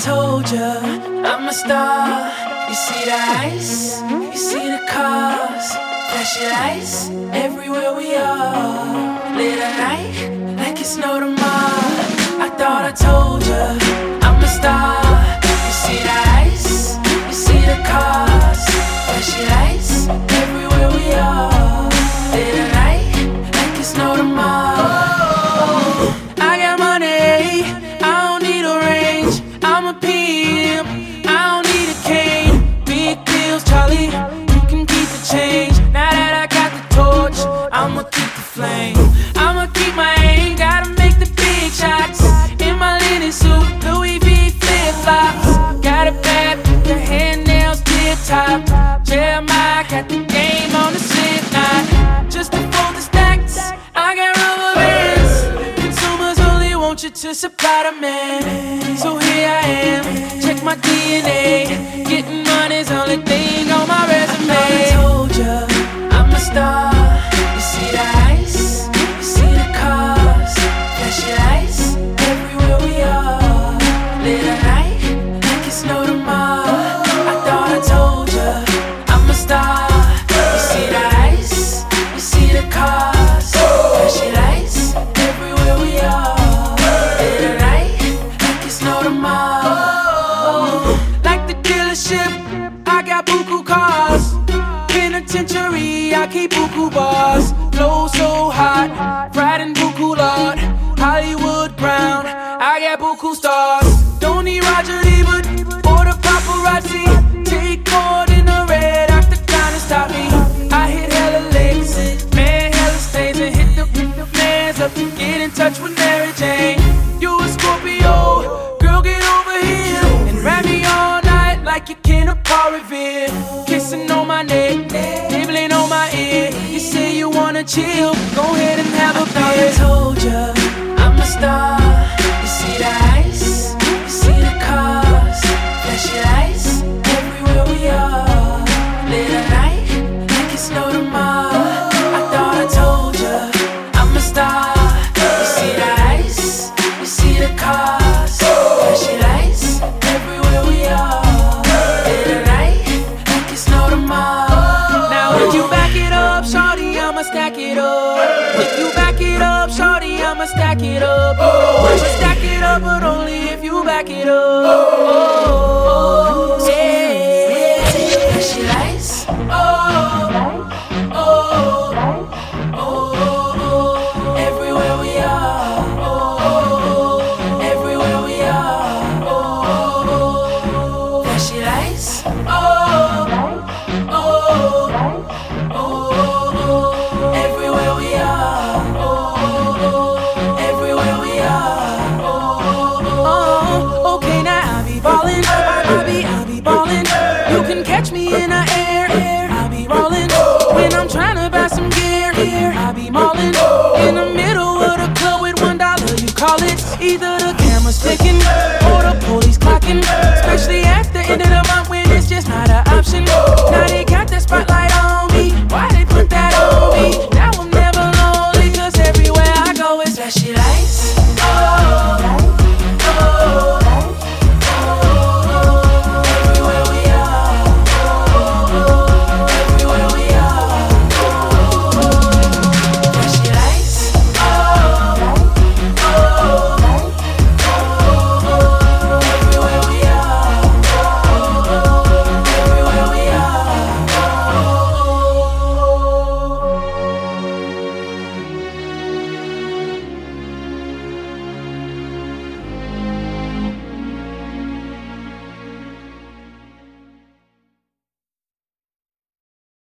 told ya, I'm a star. You see the ice, you see the cars, flashing lights everywhere we are. Late at night, like it's no tomorrow. I thought I told ya, I'm a star. You see the ice, you see the cars, flashing lights everywhere we are. Late at night, like it's no tomorrow. I got money, I don't need a range. I'm a pimp, I don't need a cane. Big deals, Charlie, you can keep the change. Now that I got the torch, I'ma keep the flame. I'ma keep my aim, gotta make the big shots. In my linen suit, Louis V flip-flops. Got a bad, the hand nails tip-top. Jeremiah got the game on the slip knot. Just to fold the stacks, I got rubber bands. Consumers only want you to supply the man. So here I am, check my DNA. Getting money's the only thing on my resume. I told ya, I'm a star. You see the ice, you see the cars, flashing lights everywhere we are. Late at night, like it's no tomorrow. I thought I told ya, I'm a star. You see the ice, you see the cars, flashing lights everywhere we are. Late at night, like it's no tomorrow. Like the dealership, I got buku cars. Penitentiary, I keep buku bars. Flow so hot, riding buku lord. Hollywood crown, I got buku stars. Don't need Roger Ebert or the paparazzi. Take more than a red octagon to stop me. I hit hella licks, man, hella stains, and hit the fans up to get in touch with Mary Jane. You a Scorpio, girl, get over here and wrap me all night like you can a Paul Revere. Kissing on my neck, nibbling on my ear. You say you wanna chill, go ahead and have a beer. I told ya, I'm a star. You see the ice, you see the cars, flashing lights everywhere we are. Late at night, like it's no tomorrow. I thought I told ya, I'm a star. You see the ice, you see the cars, flashing lights everywhere we are. Late at night, like it's no tomorrow. Now if you back it up, shorty, I'ma stack it up. If you back it up, shorty, I'ma stack it up. I'ma stack it up, but only if you back it up. Yeah, flashing lights. Everywhere we are. Everywhere we are. Flashing lights. Everywhere we are. Everywhere we are. Okay, now I be ballin', I be ballin'. You can catch me in the air, I be rollin'. When I'm tryna buy some gear, I be maulin'. In the middle of the club with $1, you call it. Either the camera's flicking or the police clocking. Especially after end of the month when it's just not an option. Now they got the spotlight